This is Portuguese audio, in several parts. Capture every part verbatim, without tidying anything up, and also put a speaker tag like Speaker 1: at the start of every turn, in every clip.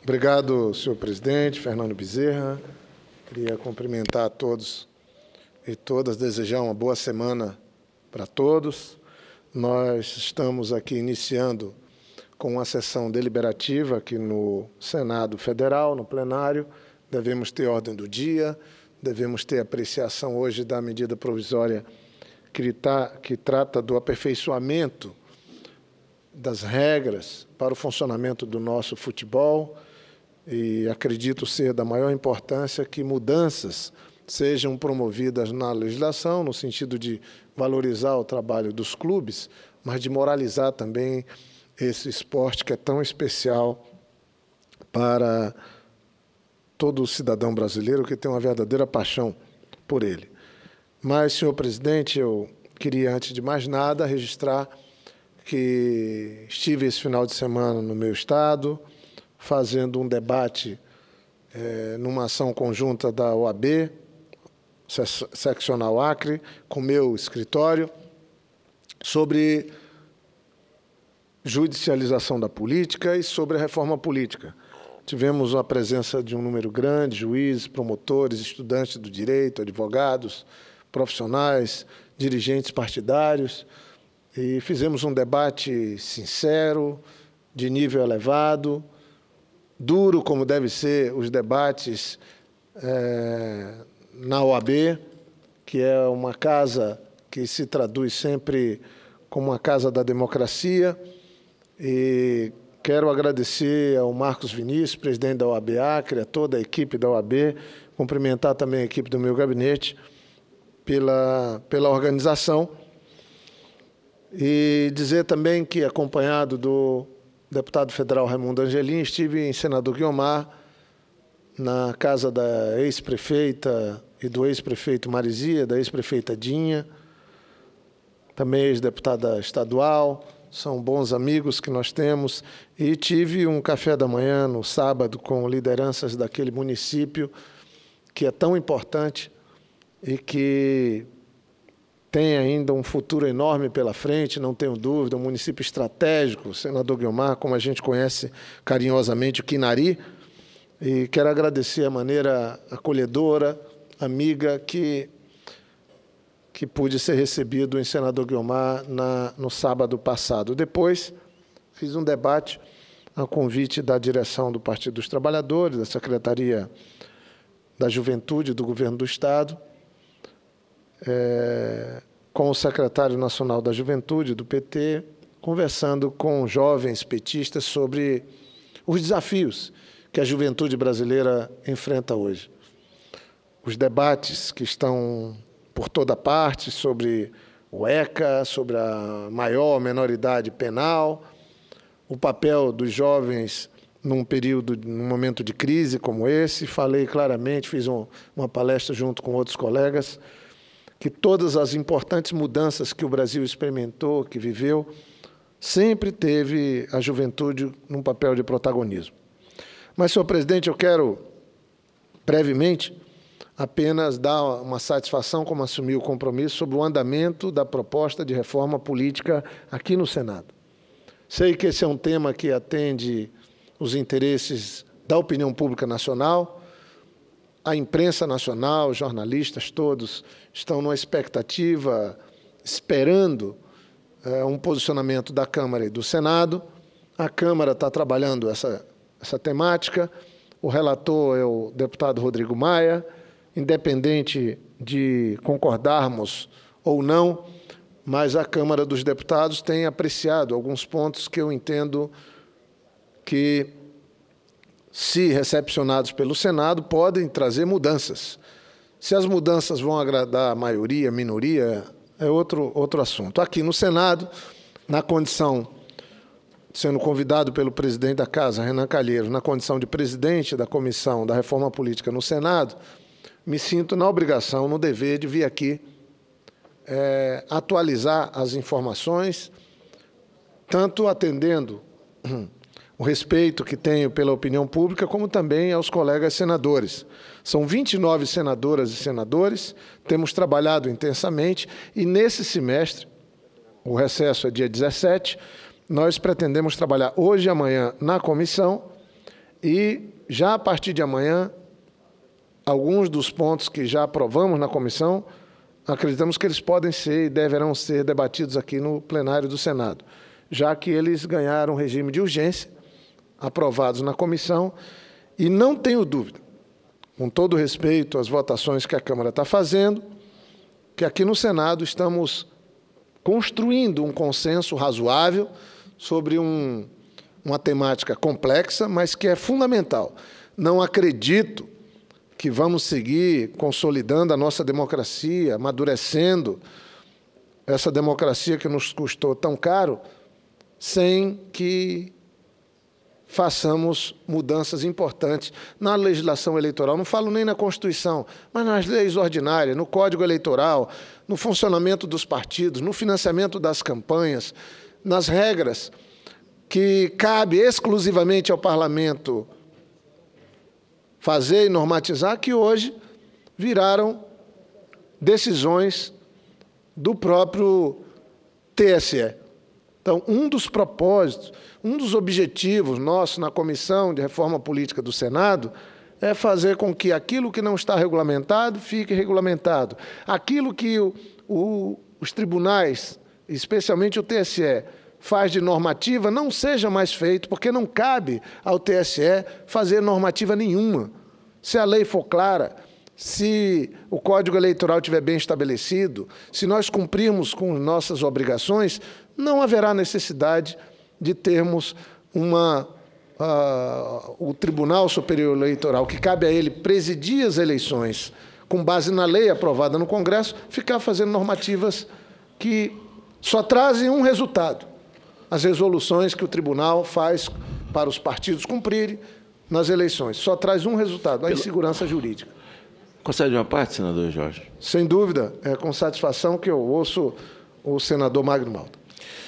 Speaker 1: Obrigado, senhor presidente, Fernando Bezerra. Queria cumprimentar a todos e todas, desejar uma boa semana para todos. Nós estamos aqui iniciando com uma sessão deliberativa aqui no Senado Federal, no plenário. Devemos ter ordem do dia, devemos ter apreciação hoje da medida provisória que, tá, que trata do aperfeiçoamento das regras para o funcionamento do nosso futebol, e acredito ser da maior importância que mudanças sejam promovidas na legislação, no sentido de valorizar o trabalho dos clubes, mas de moralizar também esse esporte que é tão especial para todo cidadão brasileiro que tem uma verdadeira paixão por ele. Mas, senhor presidente, eu queria, antes de mais nada, registrar que estive esse final de semana no meu estado, fazendo um debate é, numa ação conjunta da O A B, Seccional Acre, com meu escritório, sobre judicialização da política e sobre a reforma política. Tivemos a presença de um número grande, juízes, promotores, estudantes do direito, advogados, profissionais, dirigentes partidários, e fizemos um debate sincero, de nível elevado, duro, como deve ser os debates é, na O A B, que é uma casa que se traduz sempre como uma casa da democracia. E quero agradecer ao Marcos Vinícius, presidente da O A B Acre, a toda a equipe da O A B, cumprimentar também a equipe do meu gabinete pela, pela organização, e dizer também que, acompanhado do deputado federal Raimundo Angelim, estive em Senador Guiomar, na casa da ex-prefeita e do ex-prefeito Marizia, da ex-prefeita Dinha, também ex-deputada estadual, são bons amigos que nós temos, e tive um café da manhã no sábado com lideranças daquele município que é tão importante e que tem ainda um futuro enorme pela frente, não tenho dúvida, um município estratégico, Senador Guiomar, como a gente conhece carinhosamente, o Quinari, e quero agradecer a maneira acolhedora, amiga, que, que pude ser recebido em Senador Guiomar na, no sábado passado. Depois, fiz um debate a convite da direção do Partido dos Trabalhadores, da Secretaria da Juventude do Governo do Estado, É, com o secretário nacional da Juventude, do P T, conversando com jovens petistas sobre os desafios que a juventude brasileira enfrenta hoje. Os debates que estão por toda parte sobre o ECA, sobre a maior ou menor idade penal, o papel dos jovens num período, num momento de crise como esse. Falei claramente, fiz um, uma palestra junto com outros colegas, que todas as importantes mudanças que o Brasil experimentou, que viveu, sempre teve a juventude num papel de protagonismo. Mas, senhor presidente, eu quero, brevemente, apenas dar uma satisfação, como assumi o compromisso, sobre o andamento da proposta de reforma política aqui no Senado. Sei que esse é um tema que atende os interesses da opinião pública nacional. A imprensa nacional, os jornalistas todos estão numa expectativa, esperando é, um posicionamento da Câmara e do Senado. A Câmara está trabalhando essa, essa temática. O relator é o deputado Rodrigo Maia. Independente de concordarmos ou não, mas a Câmara dos Deputados tem apreciado alguns pontos que eu entendo que, se recepcionados pelo Senado, podem trazer mudanças. Se as mudanças vão agradar a maioria, a minoria, é outro, outro assunto. Aqui no Senado, na condição, sendo convidado pelo presidente da Casa, Renan Calheiros, na condição de presidente da Comissão da Reforma Política no Senado, me sinto na obrigação, no dever de vir aqui é, atualizar as informações, tanto atendendo o respeito que tenho pela opinião pública, como também aos colegas senadores. São vinte e nove senadoras e senadores, temos trabalhado intensamente, e nesse semestre, o recesso é dia dezessete, nós pretendemos trabalhar hoje e amanhã na comissão e já a partir de amanhã, alguns dos pontos que já aprovamos na comissão, acreditamos que eles podem ser e deverão ser debatidos aqui no plenário do Senado, já que eles ganharam regime de urgência, aprovados na comissão, e não tenho dúvida, com todo respeito às votações que a Câmara está fazendo, que aqui no Senado estamos construindo um consenso razoável sobre um, uma temática complexa, mas que é fundamental. Não acredito que vamos seguir consolidando a nossa democracia, amadurecendo essa democracia que nos custou tão caro, sem que façamos mudanças importantes na legislação eleitoral. Não falo nem na Constituição, mas nas leis ordinárias, no Código Eleitoral, no funcionamento dos partidos, no financiamento das campanhas, nas regras que cabe exclusivamente ao Parlamento fazer e normatizar, que hoje viraram decisões do próprio T S E. Então, um dos propósitos, um dos objetivos nossos na Comissão de Reforma Política do Senado é fazer com que aquilo que não está regulamentado fique regulamentado. Aquilo que o, o, os tribunais, especialmente o T S E, faz de normativa, não seja mais feito, porque não cabe ao T S E fazer normativa nenhuma. Se a lei for clara, se o Código Eleitoral estiver bem estabelecido, se nós cumprirmos com nossas obrigações, não haverá necessidade de termos uma, uh, o Tribunal Superior Eleitoral, que cabe a ele presidir as eleições, com base na lei aprovada no Congresso, ficar fazendo normativas que só trazem um resultado: as resoluções que o tribunal faz para os partidos cumprirem nas eleições. Só traz um resultado: a insegurança jurídica.
Speaker 2: Concede uma parte, senador Jorge?
Speaker 1: Sem dúvida, é com satisfação que eu ouço o senador Magno Malta.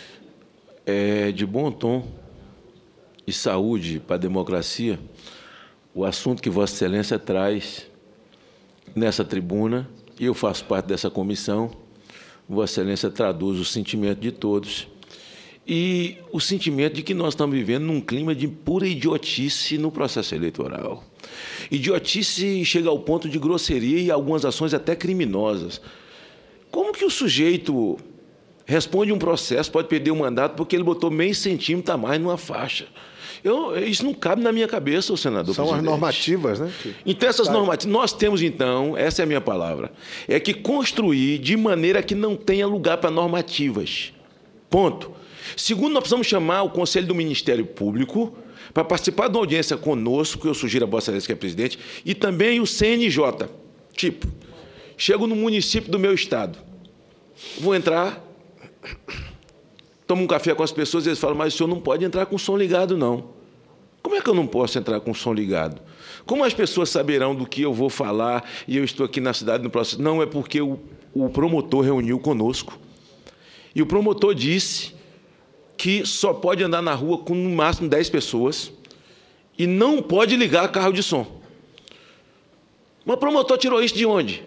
Speaker 2: É de bom tom e saúde para a democracia o assunto que Vossa Excelência traz nessa tribuna, e eu faço parte dessa comissão. Vossa Excelência traduz o sentimento de todos e o sentimento de que nós estamos vivendo num clima de pura idiotice no processo eleitoral. Idiotice chega ao ponto de grosseria e algumas ações até criminosas. Como que o sujeito responde um processo, pode perder o mandato porque ele botou meio centímetro a mais numa faixa? Eu, isso não cabe na minha cabeça, o senador
Speaker 1: São
Speaker 2: presidente.
Speaker 1: as normativas, né? Que...
Speaker 2: Então, essas normativas, nós temos, então, essa é a minha palavra, é que construir de maneira que não tenha lugar para normativas. Ponto. Segundo, nós precisamos chamar o Conselho do Ministério Público para participar de uma audiência conosco, que eu sugiro a Vossa Excelência, que é presidente, e também o C N J. Tipo, chego no município do meu estado, vou entrar, tomo um café com as pessoas e eles falam: mas o senhor não pode entrar com o som ligado, não. Como é que eu não posso entrar com o som ligado? Como as pessoas saberão do que eu vou falar e eu estou aqui na cidade no processo? Não, é porque o, o promotor reuniu conosco e o promotor disse que só pode andar na rua com no máximo dez pessoas e não pode ligar carro de som. Mas o promotor tirou isso de onde?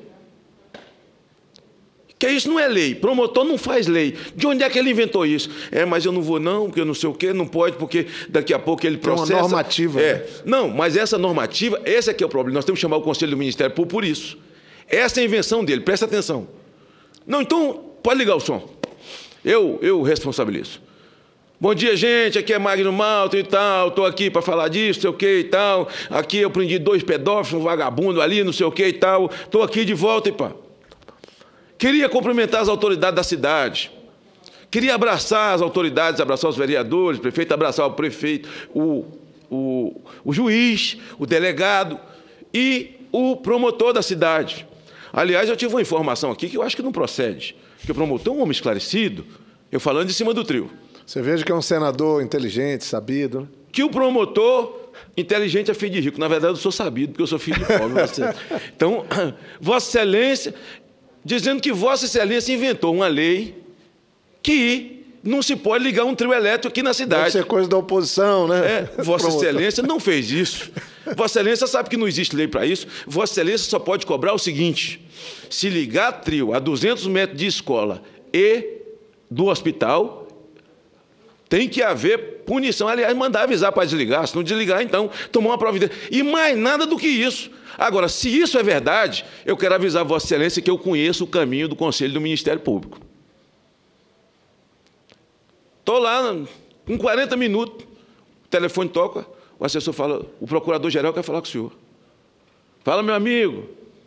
Speaker 2: Que isso não é lei. Promotor não faz lei. De onde é que ele inventou isso? É, mas eu não vou não, porque eu não sei o quê, não pode, porque daqui a pouco ele processa.
Speaker 1: É uma normativa.
Speaker 2: É.
Speaker 1: Né?
Speaker 2: Não, mas essa normativa, esse aqui é o problema. Nós temos que chamar o Conselho do Ministério Público por isso. Essa é a invenção dele, presta atenção. Não, então, pode ligar o som. Eu, eu responsabilizo. Bom dia, gente, aqui é Magno Malta e tal, estou aqui para falar disso, não sei o que e tal. Aqui eu prendi dois pedófilos, um vagabundo ali, não sei o que e tal. Estou aqui de volta e pá. Queria cumprimentar as autoridades da cidade. Queria abraçar as autoridades, abraçar os vereadores, o prefeito, abraçar o prefeito, o, o, o juiz, o delegado e o promotor da cidade. Aliás, eu tive uma informação aqui que eu acho que não procede. Que o promotor é um homem esclarecido, eu falando de cima do trio.
Speaker 1: Você veja que é um senador inteligente, sabido, né?
Speaker 2: Que o promotor inteligente é filho de rico. Na verdade, eu sou sabido, porque eu sou filho de pobre. Então, Vossa Excelência, dizendo que Vossa Excelência inventou uma lei que não se pode ligar um trio elétrico aqui na cidade.
Speaker 1: Deve ser coisa da oposição, né?
Speaker 2: É, Vossa Excelência não fez isso. Vossa Excelência sabe que não existe lei para isso. Vossa Excelência só pode cobrar o seguinte: se ligar trio a duzentos metros de escola e do hospital, Tem que haver punição. Aliás, mandar avisar para desligar. Se não desligar, então, tomar uma providência. E mais nada do que isso. Agora, se isso é verdade, eu quero avisar Vossa Excelência que eu conheço o caminho do Conselho do Ministério Público. Estou lá, com quarenta minutos, o telefone toca, o assessor fala, o procurador-geral quer falar com o senhor. Fala, meu amigo.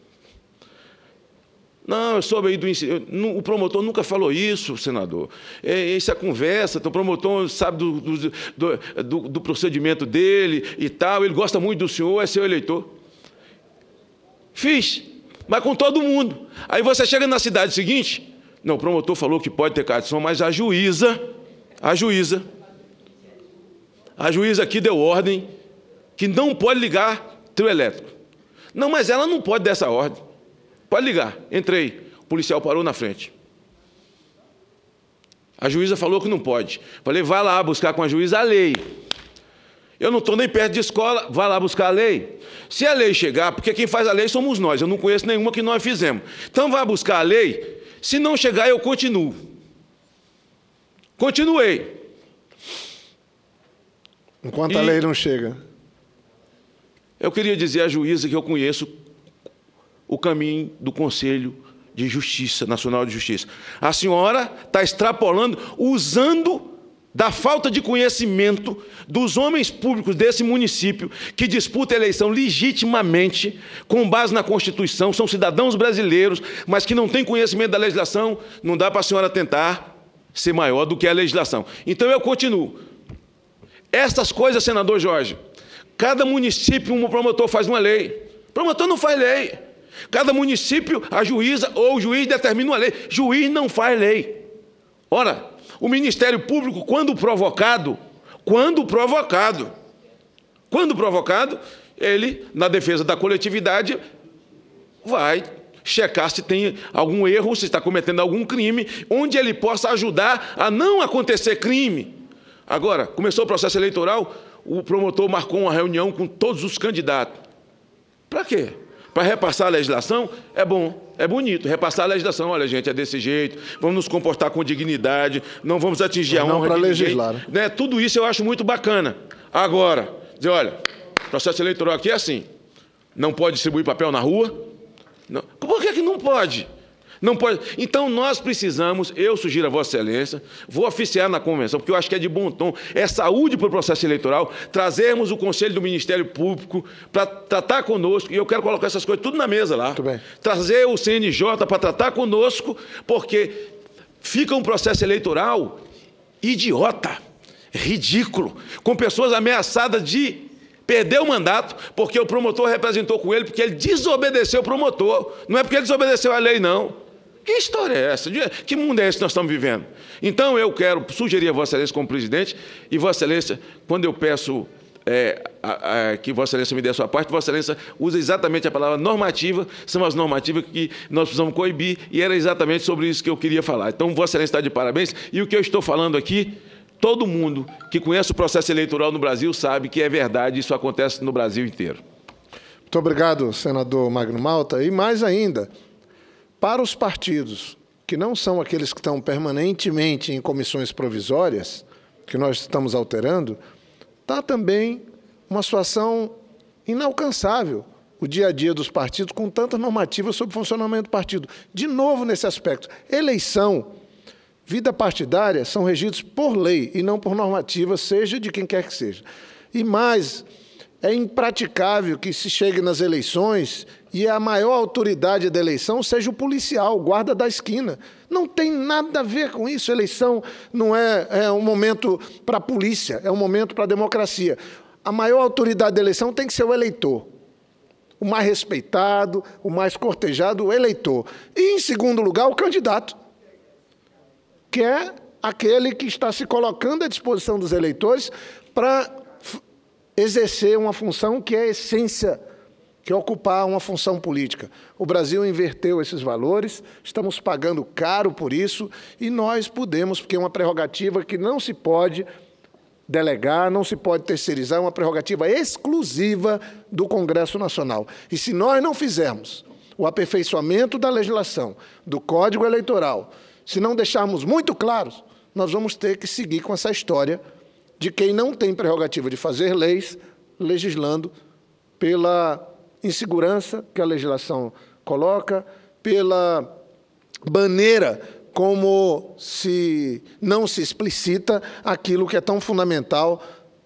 Speaker 2: Não, eu soube aí do ensino. O promotor nunca falou isso, senador. É, isso é conversa, então o promotor sabe do, do, do, do, do procedimento dele e tal, ele gosta muito do senhor, é seu eleitor. Fiz, mas com todo mundo. Aí você chega na cidade seguinte, não, o promotor falou que pode ter carta de som, mas a juíza, a juíza, a juíza aqui deu ordem que não pode ligar trio elétrico. Não, mas ela não pode dar essa ordem. Pode ligar. Entrei. O policial parou na frente. A juíza falou que não pode. Falei, vai lá buscar com a juíza a lei. Eu não estou nem perto de escola, vai lá buscar a lei. Se a lei chegar, porque quem faz a lei somos nós, eu não conheço nenhuma que nós fizemos. Então vai buscar a lei, se não chegar eu continuo. Continuei.
Speaker 1: Enquanto
Speaker 2: e
Speaker 1: a lei não chega.
Speaker 2: Eu queria dizer à juíza que eu conheço o caminho do Conselho de Justiça, Nacional de Justiça. A senhora está extrapolando, usando da falta de conhecimento dos homens públicos desse município que disputam a eleição legitimamente, com base na Constituição, são cidadãos brasileiros, mas que não têm conhecimento da legislação, não dá para a senhora tentar ser maior do que a legislação. Então eu continuo. Essas coisas, senador Jorge, cada município, um promotor faz uma lei. O promotor não faz lei. Cada município, a juíza ou o juiz determina uma lei. Juiz não faz lei. Ora, o Ministério Público, quando provocado, quando provocado, quando provocado, ele, na defesa da coletividade, vai checar se tem algum erro, se está cometendo algum crime, onde ele possa ajudar a não acontecer crime. Agora, começou o processo eleitoral, o promotor marcou uma reunião com todos os candidatos. Para quê? Para repassar a legislação? É bom, é bonito. Repassar a legislação, olha, gente, é desse jeito, vamos nos comportar com dignidade, não vamos atingir a honra de ninguém. Não para legislar. Né? Tudo isso eu acho muito bacana. Agora, dizer, olha, o processo eleitoral aqui é assim, não pode distribuir papel na rua. Não. Por que que não pode? Não pode. Então, nós precisamos, eu sugiro a Vossa Excelência, vou oficiar na convenção, porque eu acho que é de bom tom, é saúde para o processo eleitoral, trazermos o Conselho do Ministério Público para tratar conosco, e eu quero colocar essas coisas tudo na mesa lá. Muito bem. Trazer o C N J para tratar conosco, porque fica um processo eleitoral idiota, ridículo, com pessoas ameaçadas de perder o mandato, porque o promotor representou com ele, porque ele desobedeceu o promotor. Não é porque ele desobedeceu a lei, não. Que história é essa? Que mundo é esse que nós estamos vivendo? Então, eu quero sugerir a Vossa Excelência como presidente, e Vossa Excelência, quando eu peço é, a, a, que Vossa Excelência me dê a sua parte, Vossa Excelência usa exatamente a palavra normativa, são as normativas que nós precisamos coibir, e era exatamente sobre isso que eu queria falar. Então, Vossa Excelência está de parabéns, e o que eu estou falando aqui, todo mundo que conhece o processo eleitoral no Brasil sabe que é verdade, isso acontece no Brasil inteiro.
Speaker 1: Muito obrigado, senador Magno Malta. E mais ainda, para os partidos que não são aqueles que estão permanentemente em comissões provisórias, que nós estamos alterando, está também uma situação inalcançável, o dia a dia dos partidos, com tantas normativas sobre o funcionamento do partido. De novo, nesse aspecto, eleição, vida partidária são regidos por lei e não por normativa, seja de quem quer que seja. E mais, é impraticável que se chegue nas eleições e a maior autoridade da eleição seja o policial, o guarda da esquina. Não tem nada a ver com isso. Eleição não é, é um momento para a polícia, é um momento para a democracia. A maior autoridade da eleição tem que ser o eleitor. O mais respeitado, o mais cortejado, o eleitor. E, em segundo lugar, o candidato, que é aquele que está se colocando à disposição dos eleitores para exercer uma função que é a essência, que é ocupar uma função política. O Brasil inverteu esses valores, estamos pagando caro por isso, e nós podemos, porque é uma prerrogativa que não se pode delegar, não se pode terceirizar, é uma prerrogativa exclusiva do Congresso Nacional. E se nós não fizermos o aperfeiçoamento da legislação, do Código Eleitoral, se não deixarmos muito claros nós vamos ter que seguir com essa história de quem não tem prerrogativa de fazer leis, legislando pela insegurança que a legislação coloca, pela maneira como se não se explicita aquilo que é tão fundamental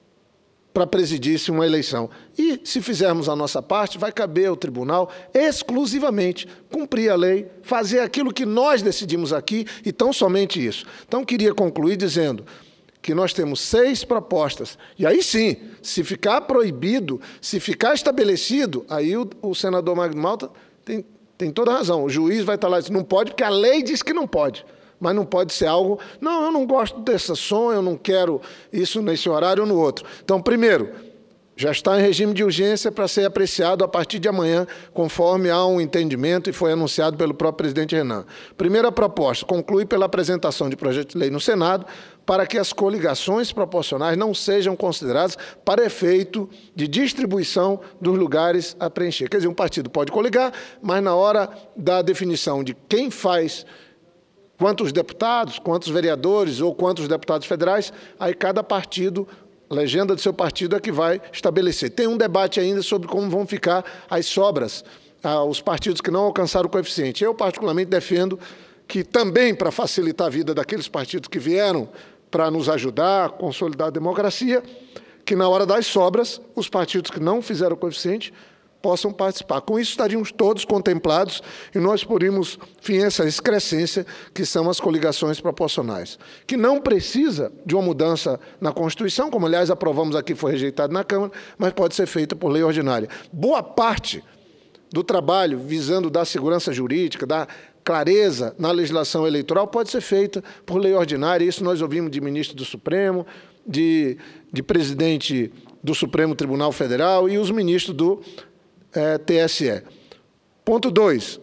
Speaker 1: para presidir-se uma eleição. E, se fizermos a nossa parte, vai caber ao tribunal exclusivamente cumprir a lei, fazer aquilo que nós decidimos aqui, e tão somente isso. Então, queria concluir dizendo que nós temos seis propostas. E aí sim, se ficar proibido, se ficar estabelecido, aí o, o senador Magno Malta tem, tem toda a razão. O juiz vai estar lá e diz, não pode, porque a lei diz que não pode. Mas não pode ser algo, não, eu não gosto dessa som, eu não quero isso nesse horário ou no outro. Então, primeiro, já está em regime de urgência para ser apreciado a partir de amanhã, conforme há um entendimento e foi anunciado pelo próprio presidente Renan. Primeira proposta, conclui pela apresentação de projeto de lei no Senado para que as coligações proporcionais não sejam consideradas para efeito de distribuição dos lugares a preencher. Quer dizer, um partido pode coligar, mas na hora da definição de quem faz quantos deputados, quantos vereadores ou quantos deputados federais, aí cada partido, a legenda do seu partido é que vai estabelecer. Tem um debate ainda sobre como vão ficar as sobras, ah, os partidos que não alcançaram o coeficiente. Eu, particularmente, defendo que também, para facilitar a vida daqueles partidos que vieram para nos ajudar a consolidar a democracia, que na hora das sobras, os partidos que não fizeram o coeficiente possam participar. Com isso, estaríamos todos contemplados e nós poríamos fim a essa excrescência que são as coligações proporcionais, que não precisa de uma mudança na Constituição, como, aliás, aprovamos aqui, foi rejeitado na Câmara, mas pode ser feita por lei ordinária. Boa parte do trabalho visando dar segurança jurídica, dar clareza na legislação eleitoral, pode ser feita por lei ordinária. Isso nós ouvimos de ministro do Supremo, de, de presidente do Supremo Tribunal Federal e os ministros do É, T S E. Ponto dois.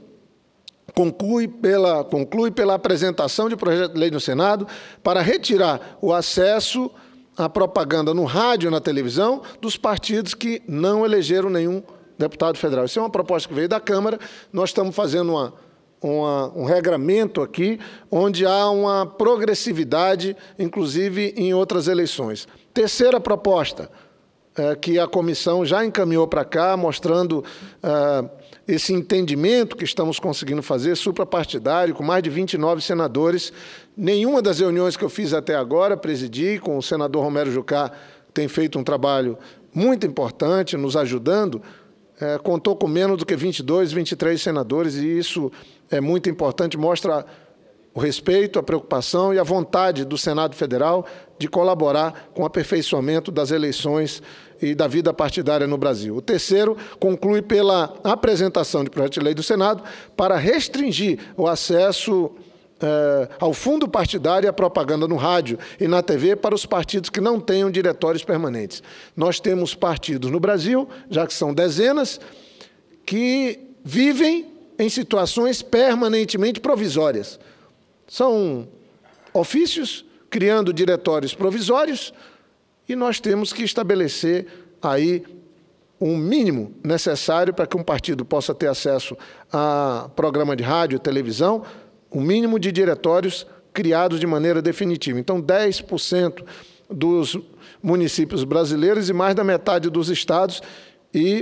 Speaker 1: Conclui pela, conclui pela apresentação de projeto de lei no Senado para retirar o acesso à propaganda no rádio e na televisão dos partidos que não elegeram nenhum deputado federal. Isso é uma proposta que veio da Câmara. Nós estamos fazendo uma, uma, um regramento aqui, onde há uma progressividade, inclusive em outras eleições. Terceira proposta, É, que a comissão já encaminhou para cá, mostrando uh, esse entendimento que estamos conseguindo fazer, suprapartidário, com mais de vinte e nove senadores. Nenhuma das reuniões que eu fiz até agora, presidi, com o senador Romero Jucá, tem feito um trabalho muito importante, nos ajudando, é, contou com menos do que vinte e dois, vinte e três senadores, e isso é muito importante, mostra o respeito, a preocupação e a vontade do Senado Federal de colaborar com o aperfeiçoamento das eleições e da vida partidária no Brasil. O terceiro conclui pela apresentação de projeto de lei do Senado para restringir o acesso eh, ao fundo partidário e à propaganda no rádio e na T V para os partidos que não tenham diretórios permanentes. Nós temos partidos no Brasil, já que são dezenas, que vivem em situações permanentemente provisórias. São ofícios criando diretórios provisórios e nós temos que estabelecer aí um mínimo necessário para que um partido possa ter acesso a programa de rádio e televisão, um mínimo de diretórios criados de maneira definitiva. Então, dez por cento dos municípios brasileiros e mais da metade dos estados, e,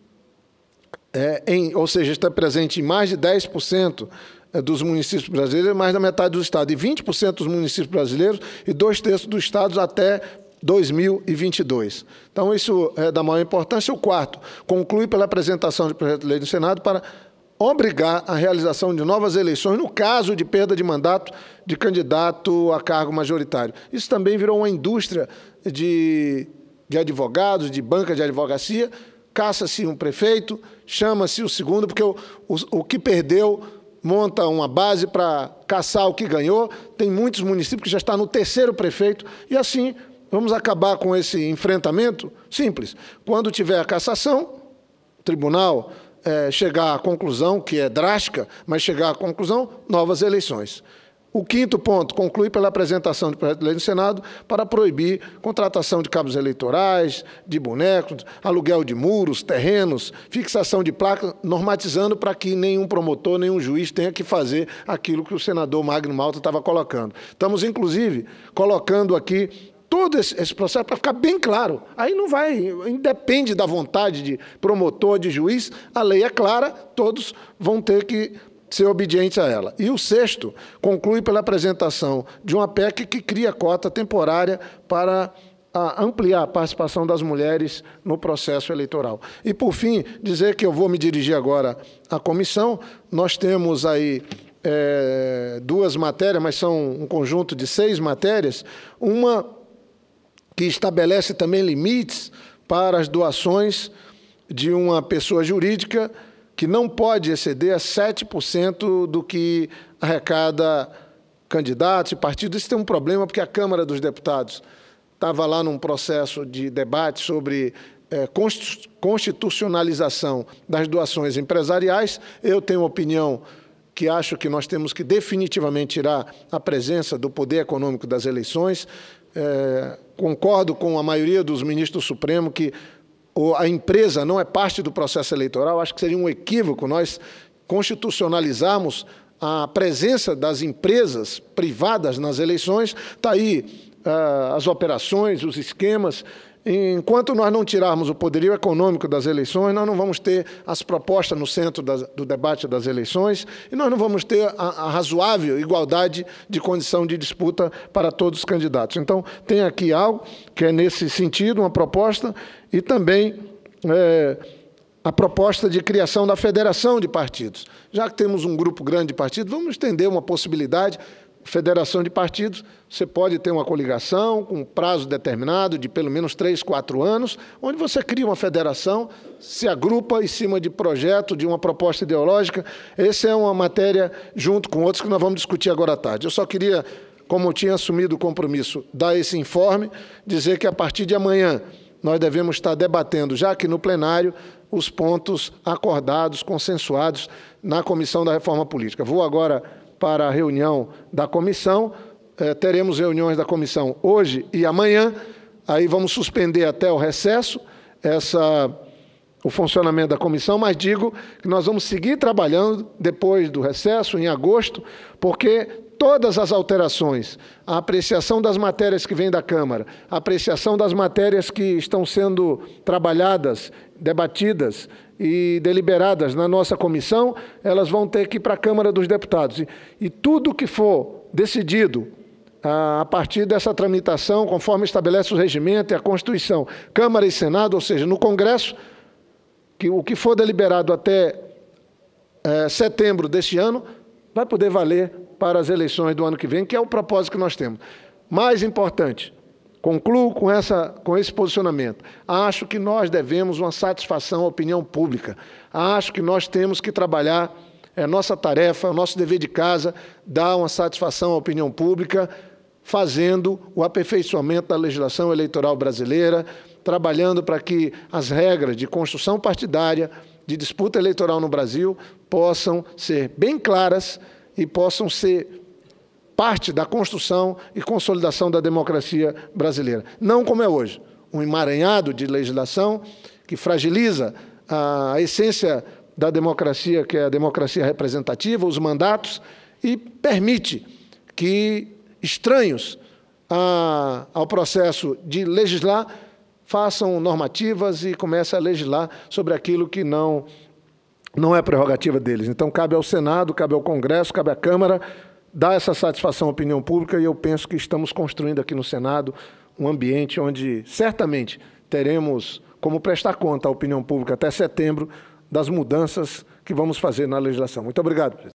Speaker 1: é, em, ou seja, está presente em mais de dez por cento dos municípios brasileiros, mais da metade dos estados, e vinte por cento dos municípios brasileiros e dois terços dos estados até dois mil e vinte e dois. Então, isso é da maior importância. O quarto, conclui pela apresentação de projeto de lei do Senado para obrigar a realização de novas eleições no caso de perda de mandato de candidato a cargo majoritário. Isso também virou uma indústria de, de advogados, de banca de advocacia. Caça-se um prefeito, chama-se o segundo, porque o, o, o que perdeu monta uma base para caçar o que ganhou. Tem muitos municípios que já estão no terceiro prefeito, e assim vamos acabar com esse enfrentamento simples. Quando tiver a cassação, o tribunal é, chegar à conclusão, que é drástica, mas chegar à conclusão, novas eleições. O quinto ponto, conclui pela apresentação de projeto de lei no Senado para proibir contratação de cabos eleitorais, de bonecos, aluguel de muros, terrenos, fixação de placas, normatizando para que nenhum promotor, nenhum juiz tenha que fazer aquilo que o senador Magno Malta estava colocando. Estamos, inclusive, colocando aqui todo esse, esse processo para ficar bem claro. Aí não vai, independe da vontade de promotor, de juiz, a lei é clara, todos vão ter que ser obedientes a ela. E o sexto conclui pela apresentação de uma P E C que cria cota temporária para a ampliar a participação das mulheres no processo eleitoral. E, por fim, dizer que eu vou me dirigir agora à comissão. Nós temos aí é, duas matérias, mas são um conjunto de seis matérias. Uma que estabelece também limites para as doações de uma pessoa jurídica que não pode exceder a sete por cento do que arrecada candidatos e partidos. Isso tem um problema, porque a Câmara dos Deputados estava lá num processo de debate sobre é, constitucionalização das doações empresariais. Eu tenho uma opinião que acho que nós temos que definitivamente tirar a presença do poder econômico das eleições. É, concordo com a maioria dos ministros do Supremo que a empresa não é parte do processo eleitoral. Acho que seria um equívoco nós constitucionalizarmos a presença das empresas privadas nas eleições. Está aí uh, as operações, os esquemas. Enquanto nós não tirarmos o poderio econômico das eleições, nós não vamos ter as propostas no centro das, do debate das eleições e nós não vamos ter a, a razoável igualdade de condição de disputa para todos os candidatos. Então, tem aqui algo que é nesse sentido, uma proposta, e também é, a proposta de criação da federação de partidos. Já que temos um grupo grande de partidos, vamos estender uma possibilidade. Federação de partidos, você pode ter uma coligação com um prazo determinado de pelo menos três, quatro anos, onde você cria uma federação, se agrupa em cima de projeto, de uma proposta ideológica. Essa é uma matéria, junto com outros, que nós vamos discutir agora à tarde. Eu só queria, como eu tinha assumido o compromisso, dar esse informe, dizer que a partir de amanhã nós devemos estar debatendo, já aqui no plenário, os pontos acordados, consensuados na Comissão da Reforma Política. Vou agora para a reunião da comissão, eh, teremos reuniões da comissão hoje e amanhã, aí vamos suspender até o recesso essa, o funcionamento da comissão, mas digo que nós vamos seguir trabalhando depois do recesso, em agosto, porque todas as alterações, a apreciação das matérias que vêm da Câmara, a apreciação das matérias que estão sendo trabalhadas, debatidas e deliberadas na nossa comissão, elas vão ter que ir para a Câmara dos Deputados. E, e tudo que for decidido a, a partir dessa tramitação, conforme estabelece o regimento e a Constituição, Câmara e Senado, ou seja, no Congresso, que o que for deliberado até é, setembro deste ano, vai poder valer para as eleições do ano que vem, que é o propósito que nós temos. Mais importante, concluo com, essa, com esse posicionamento. Acho que nós devemos uma satisfação à opinião pública. Acho que nós temos que trabalhar, é nossa tarefa, nosso dever de casa, dar uma satisfação à opinião pública, fazendo o aperfeiçoamento da legislação eleitoral brasileira, trabalhando para que as regras de construção partidária, de disputa eleitoral no Brasil, possam ser bem claras e possam ser parte da construção e consolidação da democracia brasileira. Não como é hoje, um emaranhado de legislação que fragiliza a essência da democracia, que é a democracia representativa, os mandatos, e permite que estranhos a, ao processo de legislar façam normativas e comecem a legislar sobre aquilo que não, não é prerrogativa deles. Então, cabe ao Senado, cabe ao Congresso, cabe à Câmara dar essa satisfação à opinião pública, e eu penso que estamos construindo aqui no Senado um ambiente onde certamente teremos como prestar conta à opinião pública até setembro das mudanças que vamos fazer na legislação. Muito obrigado, presidente.